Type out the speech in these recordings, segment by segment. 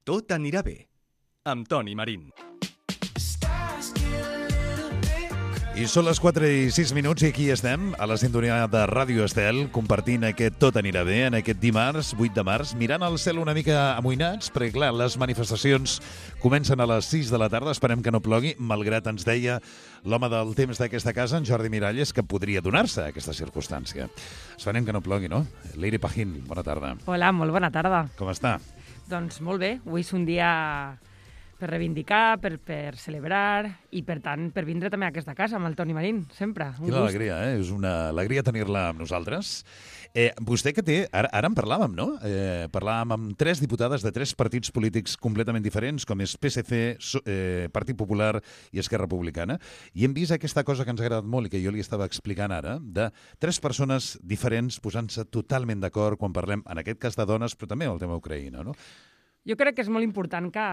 Tot anirà bé, amb Toni Marín. I són les 4 i 6 minuts i aquí estem, a la sintonia de Ràdio Estel, compartint aquest Tot anirà bé, en aquest dimarts, 8 de març, mirant el cel una mica amoïnats, perquè clar, les manifestacions comencen a les 6 de la tarda, esperem que no plogui, malgrat ens deia l'home del temps d'aquesta casa, en Jordi Miralles, que podria donar-se aquesta circumstància. Esperem que no plogui, no? Leire Pajín, bona tarda. Hola, molt bona tarda. Com està? Doncs molt bé, avui és un dia per reivindicar, per celebrar i, per tant, per vindre també a aquesta casa amb el Toni Marín, sempre. Quina alegria, És una alegria tenir-la amb nosaltres. Vostè que té, ara en parlàvem, no? Parlàvem amb 3 diputades de 3 partits polítics completament diferents, com és PSC, Partit Popular i Esquerra Republicana, i hem vist aquesta cosa que ens ha agradat molt i que jo li estava explicant ara, de 3 persones diferents posant-se totalment d'acord quan parlem, en aquest cas de dones, però també del tema Ucraïna, no? Jo crec que és molt important que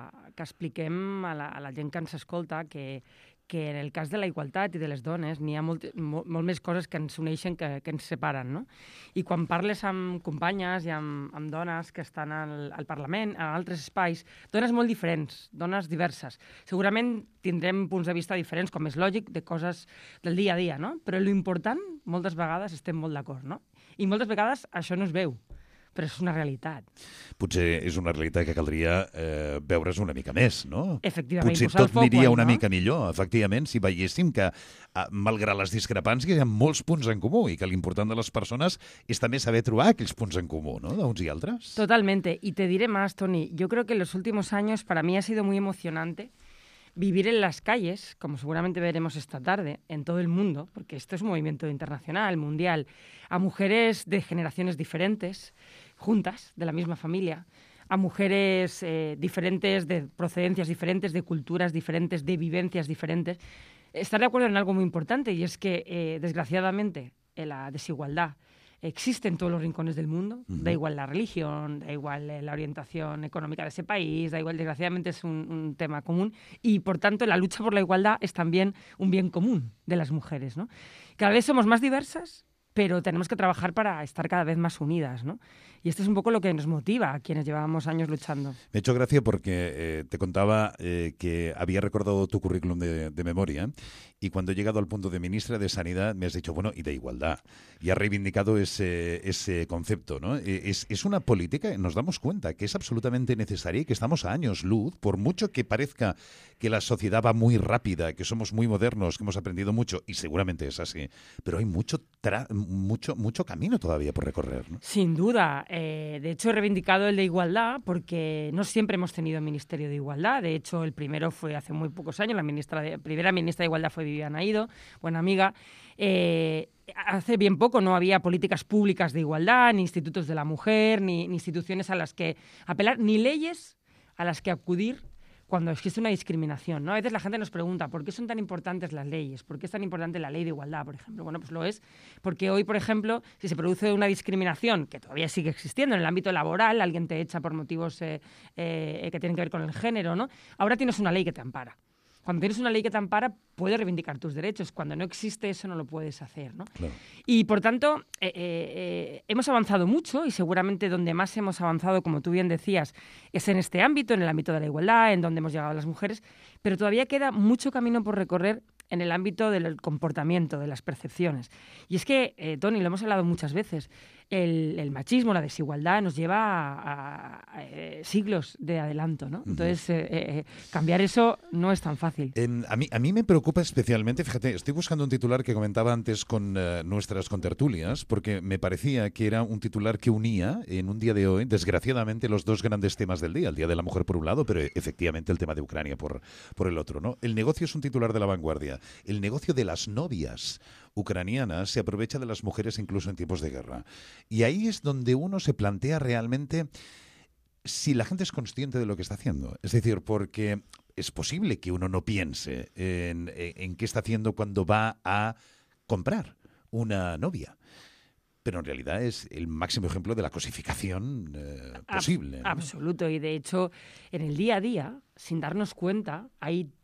expliquem a la gent que ens escolta que en el cas de la igualtat i de les dones n'hi ha molt més coses que ens uneixen que ens separen, no? I quan parles amb companyes i amb dones que estan al Parlament, a altres espais, dones molt diferents, dones diverses. Segurament tindrem punts de vista diferents, com és lògic, de coses del dia a dia, no? Però l'important, moltes vegades estem molt d'acord, no? I moltes vegades això no es veu, però és una realitat. Potser és una realitat que caldria veure's una mica més, no? Efectivament, potser posar el tot foc aniria ahí, una no? mica millor, efectivament, si veiéssim que, malgrat les discrepàncies, hi ha molts punts en comú i que l'important de les persones és també saber trobar aquells punts en comú, ¿no?, de uns y altres. Totalmente. Y te diré más, Toni. Yo creo que en los últimos años para mí ha sido muy emocionante vivir en las calles, como seguramente veremos esta tarde, en todo el mundo, porque esto es un movimiento internacional, mundial, a mujeres de generaciones diferentes, juntas, de la misma familia, a mujeres diferentes, de procedencias diferentes, de culturas diferentes, de vivencias diferentes. Estar de acuerdo en algo muy importante, y es que, desgraciadamente, la desigualdad existe en todos los rincones del mundo, da igual la religión, da igual la orientación económica de ese país, da igual, desgraciadamente es un tema común, y por tanto la lucha por la igualdad es también un bien común de las mujeres, ¿no? Cada vez somos más diversas, pero tenemos que trabajar para estar cada vez más unidas, ¿no? Y esto es un poco lo que nos motiva a quienes llevábamos años luchando. Me ha hecho gracia porque te contaba que había recordado tu currículum de memoria y cuando he llegado al punto de ministra de Sanidad me has dicho, bueno, y de igualdad. Y has reivindicado ese concepto, ¿no? Es una política, nos damos cuenta, que es absolutamente necesaria y que estamos a años luz, por mucho que parezca que la sociedad va muy rápida, que somos muy modernos, que hemos aprendido mucho, y seguramente es así, pero hay mucho camino todavía por recorrer, ¿no? Sin duda. De hecho, he reivindicado el de igualdad porque no siempre hemos tenido Ministerio de Igualdad. De hecho, el primero fue hace muy pocos años. La primera ministra de Igualdad fue Viviana Aido, buena amiga. Hace bien poco no había políticas públicas de igualdad, ni institutos de la mujer, ni instituciones a las que apelar, ni leyes a las que acudir cuando existe una discriminación, ¿no? A veces la gente nos pregunta, ¿por qué son tan importantes las leyes? ¿Por qué es tan importante la ley de igualdad, por ejemplo? Bueno, pues lo es porque hoy, por ejemplo, si se produce una discriminación, que todavía sigue existiendo en el ámbito laboral, alguien te echa por motivos que tienen que ver con el género, ¿no? Ahora tienes una ley que te ampara. Cuando tienes una ley que te ampara, puedes reivindicar tus derechos. Cuando no existe eso, no lo puedes hacer, ¿no? Claro. Y, por tanto, hemos avanzado mucho y seguramente donde más hemos avanzado, como tú bien decías, es en este ámbito, en el ámbito de la igualdad, en donde hemos llegado las mujeres, pero todavía queda mucho camino por recorrer en el ámbito del comportamiento, de las percepciones. Y es que, Toni, lo hemos hablado muchas veces, el machismo, la desigualdad nos lleva a siglos de adelanto, ¿no? Entonces, cambiar eso no es tan fácil. A mí me preocupa especialmente, fíjate, estoy buscando un titular que comentaba antes con nuestras contertulias, porque me parecía que era un titular que unía en un día de hoy, desgraciadamente, los dos grandes temas del día, el Día de la Mujer por un lado, pero efectivamente el tema de Ucrania por el otro, ¿no? El negocio es un titular de La Vanguardia. El negocio de las novias ucranianas se aprovecha de las mujeres incluso en tiempos de guerra. Y ahí es donde uno se plantea realmente si la gente es consciente de lo que está haciendo. Es decir, porque es posible que uno no piense en qué está haciendo cuando va a comprar una novia. Pero en realidad es el máximo ejemplo de la cosificación posible, ¿no? Absoluto. Y de hecho, en el día a día, sin darnos cuenta, hay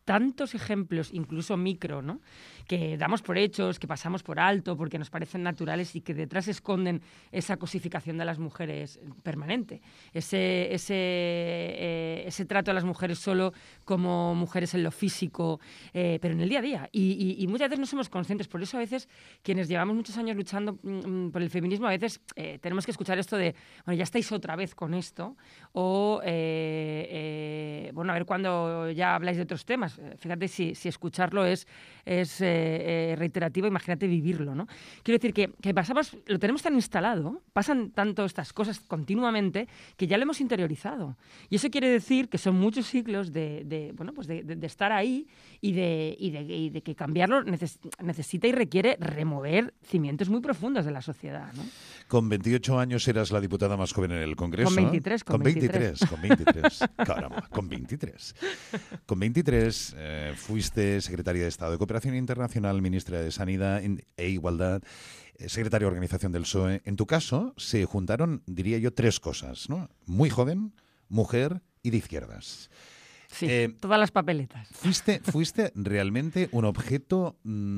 tantos ejemplos, incluso micro, ¿no? Que damos por hechos, que pasamos por alto porque nos parecen naturales y que detrás esconden esa cosificación de las mujeres permanente. Ese trato a las mujeres solo como mujeres en lo físico, pero en el día a día. Y muchas veces no somos conscientes. Por eso a veces quienes llevamos muchos años luchando por el feminismo, a veces tenemos que escuchar esto de, bueno, ya estáis otra vez con esto, o, bueno, a ver cuándo ya habláis de otros temas. Fíjate si escucharlo es reiterativo, imagínate vivirlo, ¿no? Quiero decir que pasamos, lo tenemos tan instalado, pasan tanto estas cosas continuamente, que ya lo hemos interiorizado. Y eso quiere decir que son muchos siglos de estar ahí y de que cambiarlo necesita y requiere remover cimientos muy profundos de la sociedad, ¿no? Con 28 años eras la diputada más joven en el Congreso. Con 23. Con 23. Caramba, con 23. Con 23 fuiste secretaria de Estado de Cooperación Internacional, ministra de Sanidad e Igualdad, secretaria de Organización del PSOE. En tu caso se juntaron, diría yo, tres cosas, ¿no? Muy joven, mujer y de izquierdas. Sí, todas las papeletas. Fuiste realmente un objeto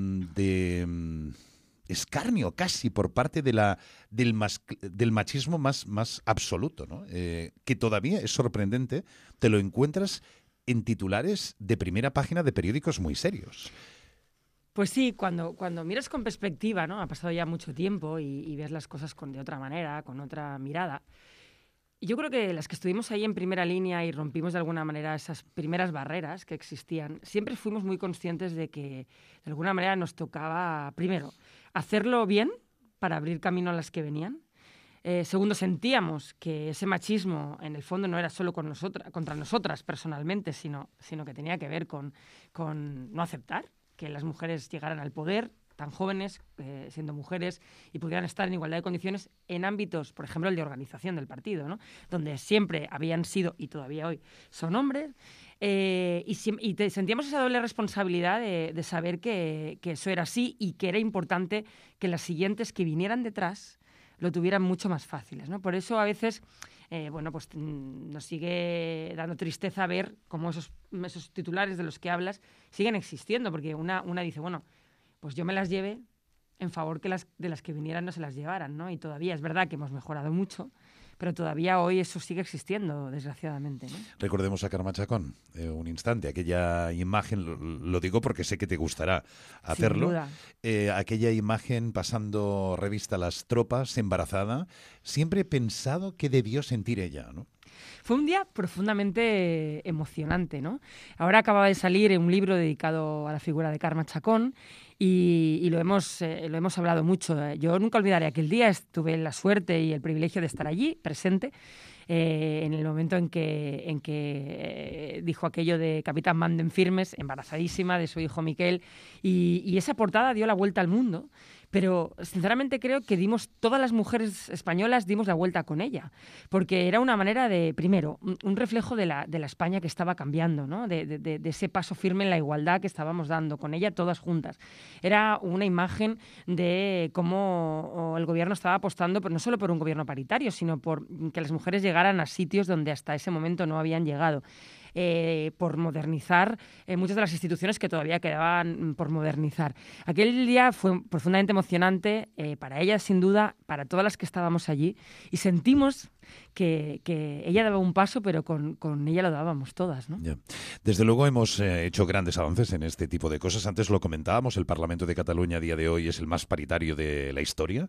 de escarnio casi por parte del machismo más absoluto, ¿no? Que todavía es sorprendente, te lo encuentras en titulares de primera página de periódicos muy serios. Pues sí, cuando miras con perspectiva, ¿no? Ha pasado ya mucho tiempo y ves las cosas de otra manera, con otra mirada. Y yo creo que las que estuvimos ahí en primera línea y rompimos de alguna manera esas primeras barreras que existían, siempre fuimos muy conscientes de que de alguna manera nos tocaba, primero, hacerlo bien para abrir camino a las que venían. Segundo, sentíamos que ese machismo en el fondo no era solo contra nosotras personalmente, sino que tenía que ver con no aceptar que las mujeres llegaran al poder tan jóvenes, siendo mujeres, y pudieran estar en igualdad de condiciones en ámbitos, por ejemplo, el de organización del partido, ¿no? Donde siempre habían sido, y todavía hoy, son hombres, sentíamos esa doble responsabilidad de saber que eso era así y que era importante que las siguientes que vinieran detrás lo tuvieran mucho más fáciles, ¿no? Por eso a veces nos sigue dando tristeza ver cómo esos titulares de los que hablas siguen existiendo, porque una dice, bueno, pues yo me las lleve en favor de las que vinieran no se las llevaran, ¿no? Y todavía es verdad que hemos mejorado mucho, pero todavía hoy eso sigue existiendo, desgraciadamente, ¿no? Recordemos a Carme Chacón, un instante, aquella imagen, lo digo porque sé que te gustará hacerlo. Sin duda. Aquella imagen pasando revista a las tropas, embarazada, siempre he pensado qué debió sentir ella, ¿no? Fue un día profundamente emocionante, ¿no? Ahora acaba de salir un libro dedicado a la figura de Carme Chacón y lo hemos hablado mucho. Yo nunca olvidaré aquel día, tuve la suerte y el privilegio de estar allí, presente, en el momento en que dijo aquello de Capitán manden firmes, embarazadísima de su hijo Miquel, y esa portada dio la vuelta al mundo. Pero sinceramente creo que todas las mujeres españolas dimos la vuelta con ella, porque era una manera de, primero, un reflejo de la España que estaba cambiando, ¿no? de ese paso firme en la igualdad que estábamos dando con ella todas juntas. Era una imagen de cómo el gobierno estaba apostando no solo por un gobierno paritario, sino por que las mujeres llegaran a sitios donde hasta ese momento no habían llegado. Por modernizar muchas de las instituciones que todavía quedaban por modernizar. Aquel día fue profundamente emocionante para ella, sin duda, para todas las que estábamos allí, y sentimos que ella daba un paso, pero con ella lo dábamos todas, ¿no? Yeah. Desde luego hemos hecho grandes avances en este tipo de cosas. Antes lo comentábamos, el Parlamento de Cataluña a día de hoy es el más paritario de la historia.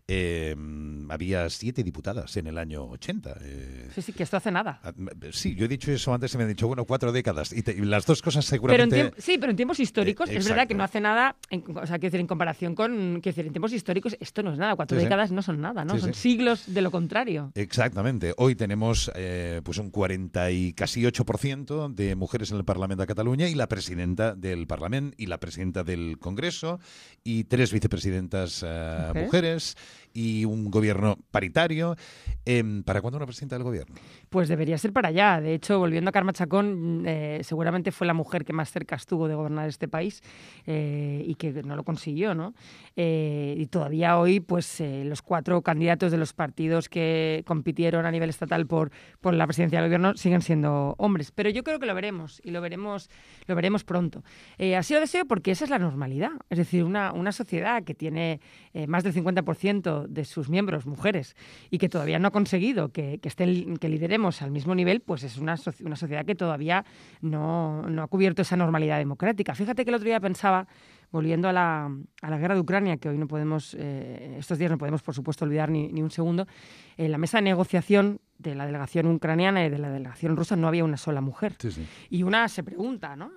Había 7 diputadas en el año 80. Sí, que esto hace nada. Sí, yo he dicho eso antes y me han dicho, bueno, 4 décadas. Y las dos cosas seguramente... Pero en tiempos históricos es verdad que no hace nada, en comparación con... en tiempos históricos esto no es nada. 4 décadas no son nada, ¿no? Son siglos de lo contrario. Exactamente. Hoy tenemos pues un 40 y casi 8% de mujeres en el Parlamento de Cataluña, y la presidenta del Parlamento y la presidenta del Congreso y 3 vicepresidentas mujeres, y un gobierno paritario. ¿Para cuándo una presidenta del gobierno? Pues debería ser para allá. De hecho, volviendo a Carme Chacón, seguramente fue la mujer que más cerca estuvo de gobernar este país y que no lo consiguió, ¿no? Y todavía hoy, pues los 4 candidatos de los partidos que compitieron a nivel estatal por la presidencia del gobierno siguen siendo hombres. Pero yo creo que lo veremos y lo veremos pronto. Así lo deseo porque esa es la normalidad. Es decir, una sociedad que tiene más del 50% de sus miembros mujeres y que todavía no ha conseguido que lideremos al mismo nivel, pues es una sociedad que todavía no ha cubierto esa normalidad democrática. Fíjate que el otro día pensaba, volviendo a la guerra de Ucrania, que hoy no podemos, estos días no podemos, por supuesto, olvidar ni un segundo, en la mesa de negociación de la delegación ucraniana y de la delegación rusa no había una sola mujer. Sí, sí. Y una se pregunta, ¿no?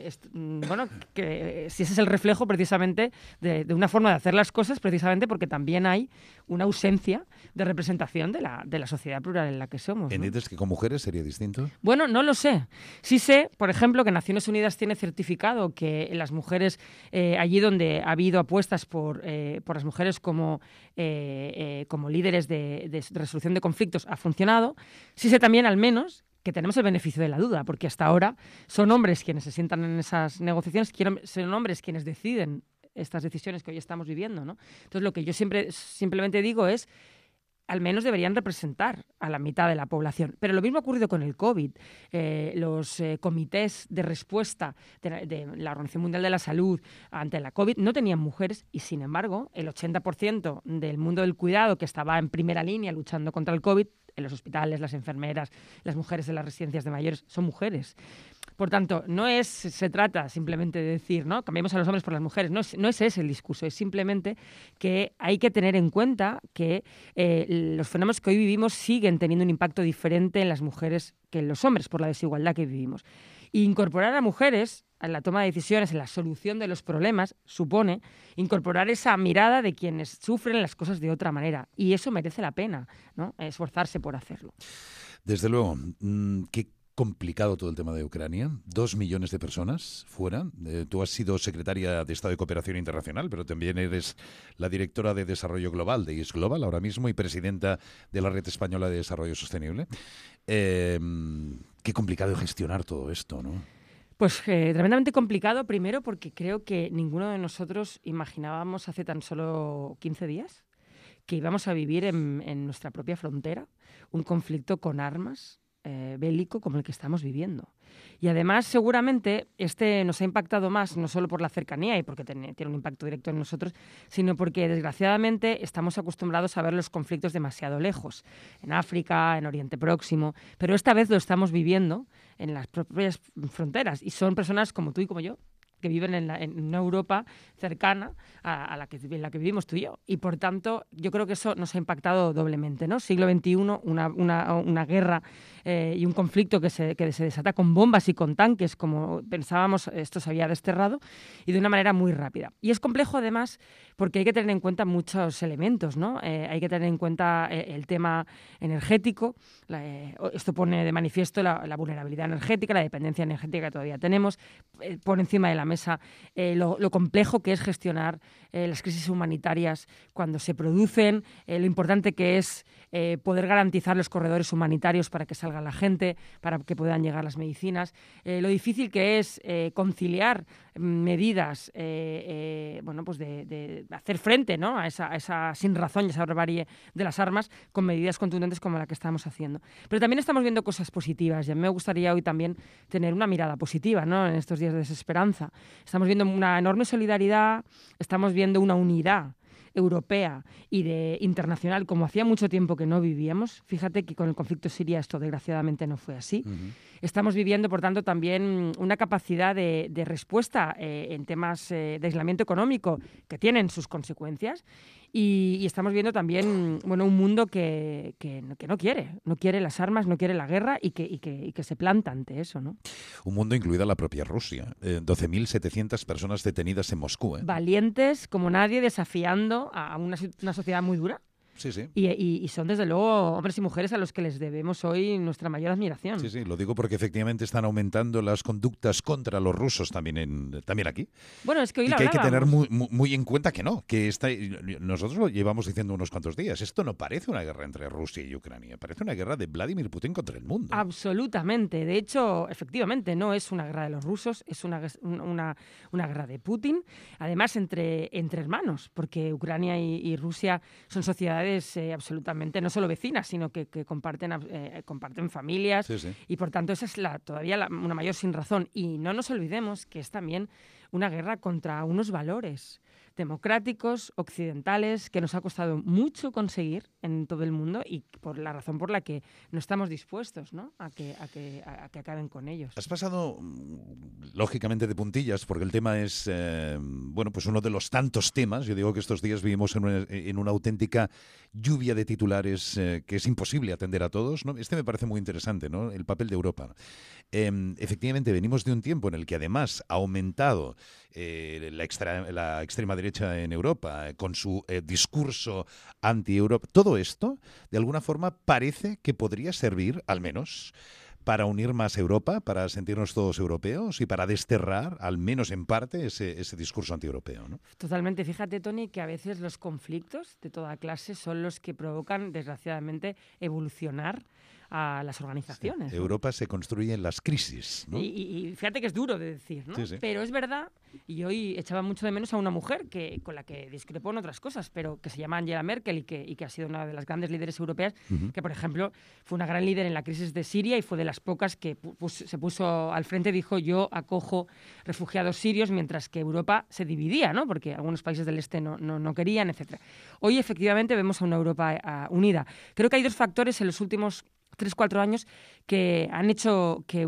Si ese es el reflejo precisamente de una forma de hacer las cosas, precisamente porque también hay una ausencia de representación de la sociedad plural en la que somos, ¿no? ¿Entiendes que con mujeres sería distinto? Bueno, no lo sé. Sí sé, por ejemplo, que Naciones Unidas tiene certificado que las mujeres, allí donde ha habido apuestas por las mujeres como líderes de resolución de conflictos, ha funcionado. Sí sé también, al menos, que tenemos el beneficio de la duda, porque hasta ahora son hombres quienes se sientan en esas negociaciones, son hombres quienes deciden estas decisiones que hoy estamos viviendo, ¿no? Entonces, lo que yo simplemente digo es, al menos deberían representar a la mitad de la población. Pero lo mismo ha ocurrido con el COVID. Los comités de respuesta de la Organización Mundial de la Salud ante la COVID no tenían mujeres y, sin embargo, el 80% del mundo del cuidado que estaba en primera línea luchando contra el COVID, en los hospitales, las enfermeras, las mujeres en las residencias de mayores, son mujeres. Por tanto, se trata simplemente de decir, ¿no?, cambiemos a los hombres por las mujeres. No es ese el discurso, es simplemente que hay que tener en cuenta que los fenómenos que hoy vivimos siguen teniendo un impacto diferente en las mujeres que en los hombres por la desigualdad que vivimos. E incorporar a mujeres en la toma de decisiones, en la solución de los problemas, supone incorporar esa mirada de quienes sufren las cosas de otra manera. Y eso merece la pena, ¿no?, esforzarse por hacerlo. Desde luego. ¿Qué complicado todo el tema de Ucrania? 2 millones de personas fuera. Tú has sido secretaria de Estado de Cooperación Internacional, pero también eres la directora de Desarrollo Global de IS Global ahora mismo y presidenta de la Red Española de Desarrollo Sostenible. Qué complicado gestionar todo esto, ¿no? Pues tremendamente complicado, primero porque creo que ninguno de nosotros imaginábamos hace tan solo 15 días que íbamos a vivir en nuestra propia frontera un conflicto con armas bélico como el que estamos viviendo. Y además, seguramente, nos ha impactado más, no solo por la cercanía y porque tiene un impacto directo en nosotros, sino porque, desgraciadamente, estamos acostumbrados a ver los conflictos demasiado lejos, en África, en Oriente Próximo, pero esta vez lo estamos viviendo en las propias fronteras y son personas como tú y como yo, que viven en una Europa cercana a en la que vivimos tú y yo. Y, por tanto, yo creo que eso nos ha impactado doblemente, ¿no? Siglo XXI, una guerra y un conflicto que se desata con bombas y con tanques, como pensábamos, esto se había desterrado, y de una manera muy rápida. Y es complejo, además, porque hay que tener en cuenta muchos elementos, ¿no? Hay que tener en cuenta el tema energético. Esto pone de manifiesto la vulnerabilidad energética, la dependencia energética que todavía tenemos, por encima de la mesa lo complejo que es gestionar las crisis humanitarias cuando se producen, lo importante que es poder garantizar los corredores humanitarios para que salga la gente, para que puedan llegar las medicinas, lo difícil que es conciliar medidas pues de hacer frente, ¿no?, a esa sinrazón y esa barbarie de las armas con medidas contundentes como la que estamos haciendo. Pero también estamos viendo cosas positivas y a mí me gustaría hoy también tener una mirada positiva, ¿no?, en estos días de desesperanza. Estamos viendo una enorme solidaridad, estamos viendo una unidad europea y internacional como hacía mucho tiempo que no vivíamos. Fíjate que con el conflicto siria esto desgraciadamente no fue así. Uh-huh. Estamos viviendo, por tanto, también una capacidad de respuesta en temas de aislamiento económico que tienen sus consecuencias y estamos viendo también un mundo que no quiere las armas, no quiere la guerra y que se planta ante eso, ¿no? Un mundo incluida la propia Rusia. 12.700 personas detenidas en Moscú. Valientes como nadie, desafiando a una sociedad muy dura. Sí, sí. Y son, desde luego, hombres y mujeres a los que les debemos hoy nuestra mayor admiración. Sí, sí, lo digo porque efectivamente están aumentando las conductas contra los rusos también aquí. Bueno, es que hoy y lo que hay que tener hablábamos. muy en cuenta que no, que nosotros lo llevamos diciendo unos cuantos días. Esto no parece una guerra entre Rusia y Ucrania, parece una guerra de Vladimir Putin contra el mundo. Absolutamente. De hecho, efectivamente, no es una guerra de los rusos, es una guerra de Putin, además entre hermanos, porque Ucrania y Rusia son sociedades absolutamente no solo vecinas, sino que comparten familias, Sí, sí. y por tanto esa es todavía una mayor sinrazón. Y no nos olvidemos que es también una guerra contra unos valores democráticos, occidentales, que nos ha costado mucho conseguir en todo el mundo y por la razón por la que no estamos dispuestos, ¿no?, a que acaben con ellos. Has pasado, lógicamente, de puntillas, porque el tema es, pues uno de los tantos temas. Yo digo que estos días vivimos en una auténtica lluvia de titulares que es imposible atender a todos, ¿no? Este me parece muy interesante, ¿no?, el papel de Europa. Efectivamente, venimos de un tiempo en el que además ha aumentado la extrema derecha en Europa, con su discurso anti-Europa. Todo esto, de alguna forma, parece que podría servir, al menos, para unir más Europa, para sentirnos todos europeos y para desterrar, al menos en parte, ese discurso anti-europeo, ¿no? Totalmente. Fíjate, Tony, que a veces los conflictos de toda clase son los que provocan, desgraciadamente, evolucionar a las organizaciones. Sí. ¿No? Europa se construye en las crisis, ¿no? Y fíjate que es duro de decir, ¿no? Sí, sí. Pero es verdad, y hoy echaba mucho de menos a una mujer con la que discrepo en otras cosas, pero que se llama Angela Merkel y que ha sido una de las grandes líderes europeas, que, por ejemplo, fue una gran líder en la crisis de Siria y fue de las pocas que se puso al frente y dijo: yo acojo refugiados sirios, mientras que Europa se dividía, ¿no?, porque algunos países del este no querían, etc. Hoy, efectivamente, vemos a una Europa unida. Creo que hay dos factores en los últimos 3-4 años que han hecho que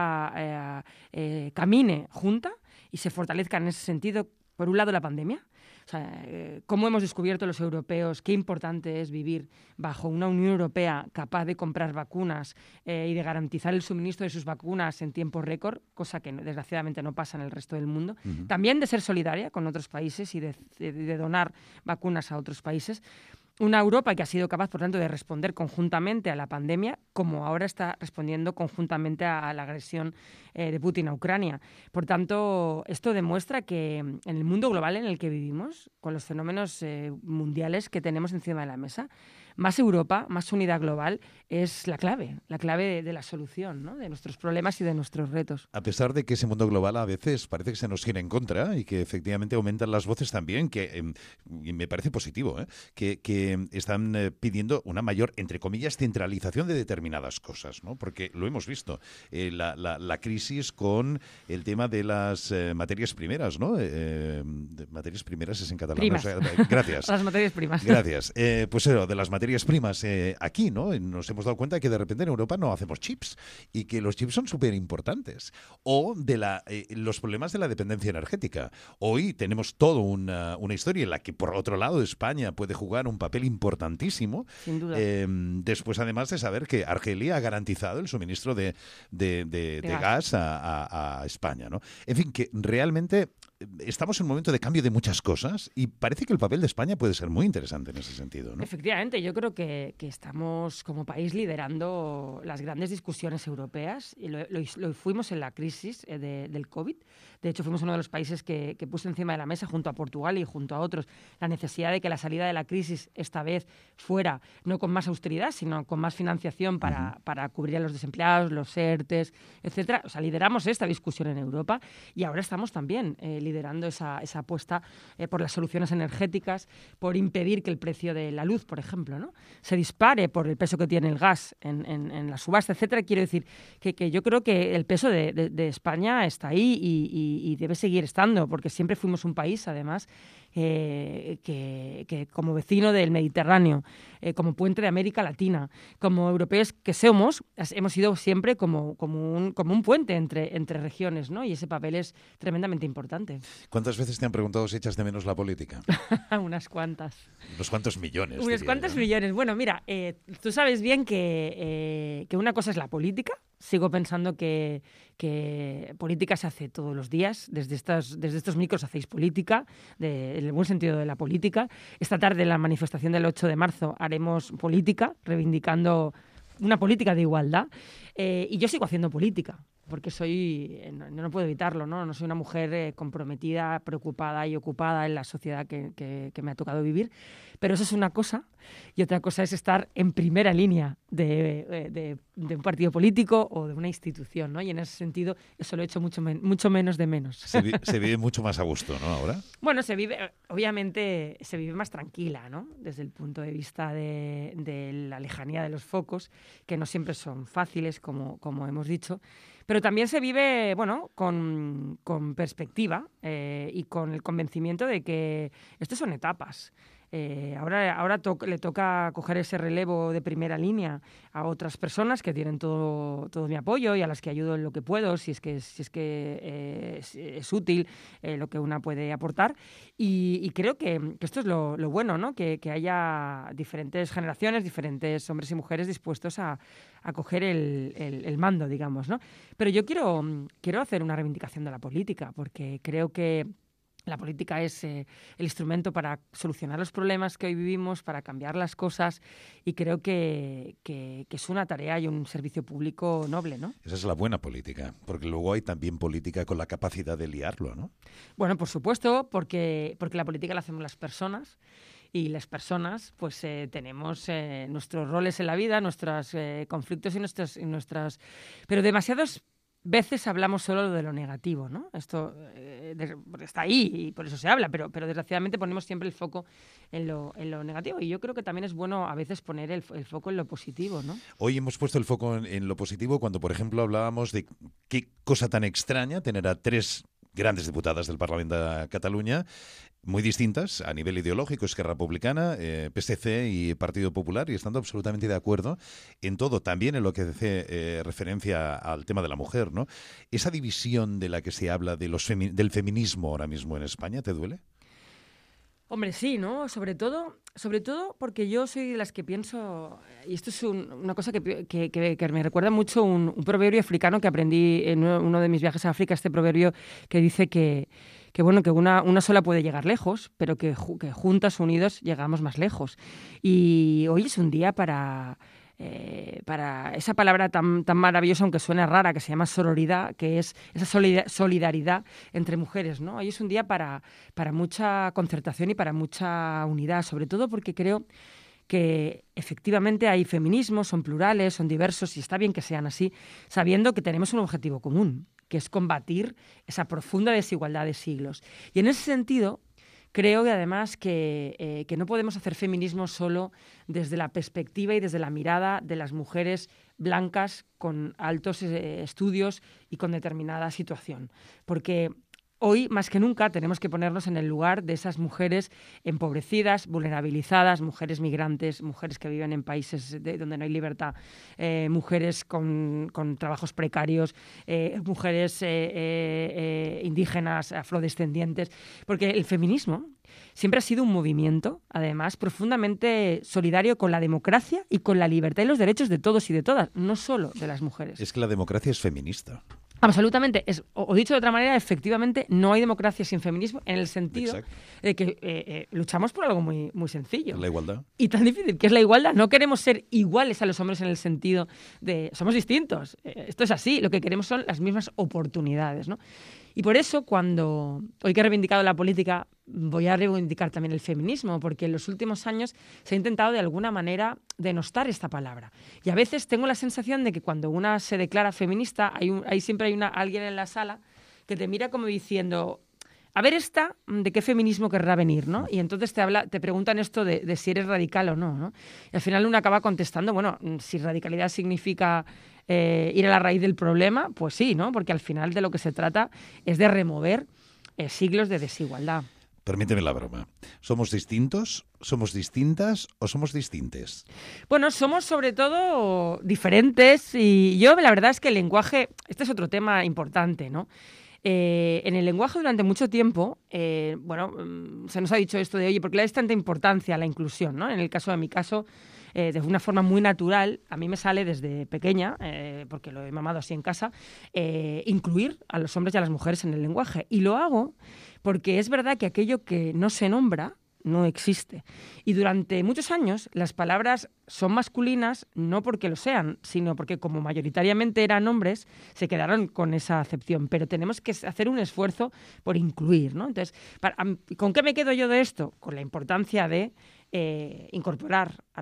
Europa camine junta y se fortalezca en ese sentido. Por un lado, la pandemia. O sea, cómo hemos descubierto los europeos qué importante es vivir bajo una Unión Europea capaz de comprar vacunas y de garantizar el suministro de sus vacunas en tiempo récord, cosa que desgraciadamente no pasa en el resto del mundo. También de ser solidaria con otros países y de donar vacunas a otros países. Una Europa que ha sido capaz, por tanto, de responder conjuntamente a la pandemia, como ahora está respondiendo conjuntamente a la agresión de Putin a Ucrania. Por tanto, esto demuestra que en el mundo global en el que vivimos, con los fenómenos mundiales que tenemos encima de la mesa, más Europa, más unidad global es la clave de la solución, ¿no?, de nuestros problemas y de nuestros retos. A pesar de que ese mundo global a veces parece que se nos gira en contra y que efectivamente aumentan las voces también, que y me parece positivo, que están pidiendo una mayor, entre comillas, centralización de determinadas cosas, ¿no? Porque lo hemos visto, la crisis con el tema de las materias primeras, ¿no? Materias primeras es en catalán. Primas. O sea, gracias. Las materias primas. Gracias. Pues eso, de las materias primas aquí, ¿no? Nos hemos dado cuenta que de repente en Europa no hacemos chips y que los chips son súper importantes. O de los problemas de la dependencia energética. Hoy tenemos toda una historia en la que, por otro lado, España puede jugar un papel importantísimo. Sin duda. Después, además de saber que Argelia ha garantizado el suministro de gas a España, ¿no? En fin, que realmente estamos en un momento de cambio de muchas cosas y parece que el papel de España puede ser muy interesante en ese sentido, ¿no? Efectivamente, yo creo que estamos como país liderando las grandes discusiones europeas y lo fuimos en la crisis del COVID. De hecho, fuimos uno de los países que puso encima de la mesa, junto a Portugal y junto a otros, la necesidad de que la salida de la crisis esta vez fuera no con más austeridad, sino con más financiación para cubrir a los desempleados, los ERTES, etcétera. O sea, lideramos esta discusión en Europa y ahora estamos también liderando esa apuesta por las soluciones energéticas, por impedir que el precio de la luz, por ejemplo, ¿no?, se dispare por el peso que tiene el gas en la subasta, etcétera. Quiero decir que yo creo que el peso de España está ahí y debe seguir estando, porque siempre fuimos un país, además, que como vecino del Mediterráneo, como puente de América Latina, como europeos que somos, hemos sido siempre como un puente entre regiones, ¿no? Y ese papel es tremendamente importante. ¿Cuántas veces te han preguntado si echas de menos la política? Unas cuantas. ¿Unos cuantos millones? Unos cuantos millones. Bueno, mira, tú sabes bien que una cosa es la política. Sigo pensando que que política se hace todos los días, desde estos micros hacéis política, en el buen sentido de la política. Esta tarde en la manifestación del 8 de marzo haremos política, reivindicando una política de igualdad, y yo sigo haciendo política, porque no puedo evitarlo, ¿no? No soy una mujer comprometida, preocupada y ocupada en la sociedad que me ha tocado vivir, pero eso es una cosa, y otra cosa es estar en primera línea de un partido político o de una institución, ¿no? Y en ese sentido eso lo he hecho mucho menos de menos. Se vive mucho más a gusto, ¿no, ahora? Bueno, obviamente se vive más tranquila, ¿no? Desde el punto de vista de la lejanía de los focos, que no siempre son fáciles, como hemos dicho, pero también se vive, bueno, con perspectiva y con el convencimiento de que estas son etapas. Ahora le toca coger ese relevo de primera línea a otras personas que tienen todo mi apoyo y a las que ayudo en lo que puedo, si es que es útil lo que una puede aportar. Y creo que esto es lo bueno, ¿no? Que haya diferentes generaciones, diferentes hombres y mujeres dispuestos a coger el mando, digamos, ¿no? Pero yo quiero hacer una reivindicación de la política, porque creo que la política es el instrumento para solucionar los problemas que hoy vivimos, para cambiar las cosas, y creo que es una tarea y un servicio público noble, ¿no? Esa es la buena política, porque luego hay también política con la capacidad de liarlo, ¿no? Bueno, por supuesto, porque la política la hacemos las personas, y las personas pues tenemos nuestros roles en la vida, nuestros conflictos y nuestras... Pero demasiadas veces hablamos solo de lo negativo, ¿no? Esto está ahí y por eso se habla, pero desgraciadamente ponemos siempre el foco en lo negativo, y yo creo que también es bueno a veces poner el foco en lo positivo, ¿no? Hoy hemos puesto el foco en lo positivo cuando, por ejemplo, hablábamos de qué cosa tan extraña tener a 3 grandes diputadas del Parlamento de Cataluña, muy distintas a nivel ideológico, Esquerra Republicana, PSC y Partido Popular, y estando absolutamente de acuerdo en todo, también en lo que hace referencia al tema de la mujer, ¿no? Esa división de la que se habla del feminismo ahora mismo en España, ¿te duele? Hombre, sí, ¿no? Sobre todo porque yo soy de las que pienso, y esto es una cosa que me recuerda mucho un proverbio africano que aprendí en uno de mis viajes a África, este proverbio que dice que una sola puede llegar lejos, pero que juntas, unidos, llegamos más lejos. Y hoy es un día para esa palabra tan maravillosa, aunque suene rara, que se llama sororidad, que es esa solidaridad entre mujeres, ¿no? Hoy es un día para mucha concertación y para mucha unidad, sobre todo porque creo que efectivamente hay feminismos, son plurales, son diversos, y está bien que sean así, sabiendo que tenemos un objetivo común, que es combatir esa profunda desigualdad de siglos. Y en ese sentido, creo que además que no podemos hacer feminismo solo desde la perspectiva y desde la mirada de las mujeres blancas con altos estudios y con determinada situación. Porque hoy, más que nunca, tenemos que ponernos en el lugar de esas mujeres empobrecidas, vulnerabilizadas, mujeres migrantes, mujeres que viven en países donde no hay libertad, mujeres con trabajos precarios, mujeres indígenas, afrodescendientes, porque el feminismo siempre ha sido un movimiento, además, profundamente solidario con la democracia y con la libertad y los derechos de todos y de todas, no solo de las mujeres. Es que la democracia es feminista. Absolutamente. O dicho de otra manera, efectivamente, no hay democracia sin feminismo, en el sentido Exacto. de que luchamos por algo muy, muy sencillo. La igualdad. Y tan difícil que es la igualdad. No queremos ser iguales a los hombres en el sentido de somos distintos. Esto es así. Lo que queremos son las mismas oportunidades, ¿no? Y por eso, cuando hoy que he reivindicado la política, voy a reivindicar también el feminismo, porque en los últimos años se ha intentado de alguna manera denostar esta palabra. Y a veces tengo la sensación de que cuando una se declara feminista, siempre hay alguien en la sala que te mira como diciendo, a ver esta, ¿de qué feminismo querrá venir, ¿no? Y entonces te preguntan esto de si eres radical o no, ¿no? Y al final uno acaba contestando, bueno, si radicalidad significa ir a la raíz del problema, pues sí, ¿no? Porque al final de lo que se trata es de remover siglos de desigualdad. Permíteme la broma. ¿Somos distintos? ¿Somos distintas o somos distintes? Bueno, somos sobre todo diferentes, y yo la verdad es que el lenguaje, este es otro tema importante, ¿no? En el lenguaje durante mucho tiempo, se nos ha dicho esto de, oye, ¿por qué le dais tanta importancia a la inclusión, ¿no? En el caso de mi caso, de una forma muy natural, a mí me sale desde pequeña, porque lo he mamado así en casa, incluir a los hombres y a las mujeres en el lenguaje. Y lo hago porque es verdad que aquello que no se nombra no existe. Y durante muchos años las palabras son masculinas no porque lo sean, sino porque como mayoritariamente eran hombres, se quedaron con esa acepción. Pero tenemos que hacer un esfuerzo por incluir, ¿no? Entonces, ¿con qué me quedo yo de esto? Con la importancia de incorporar a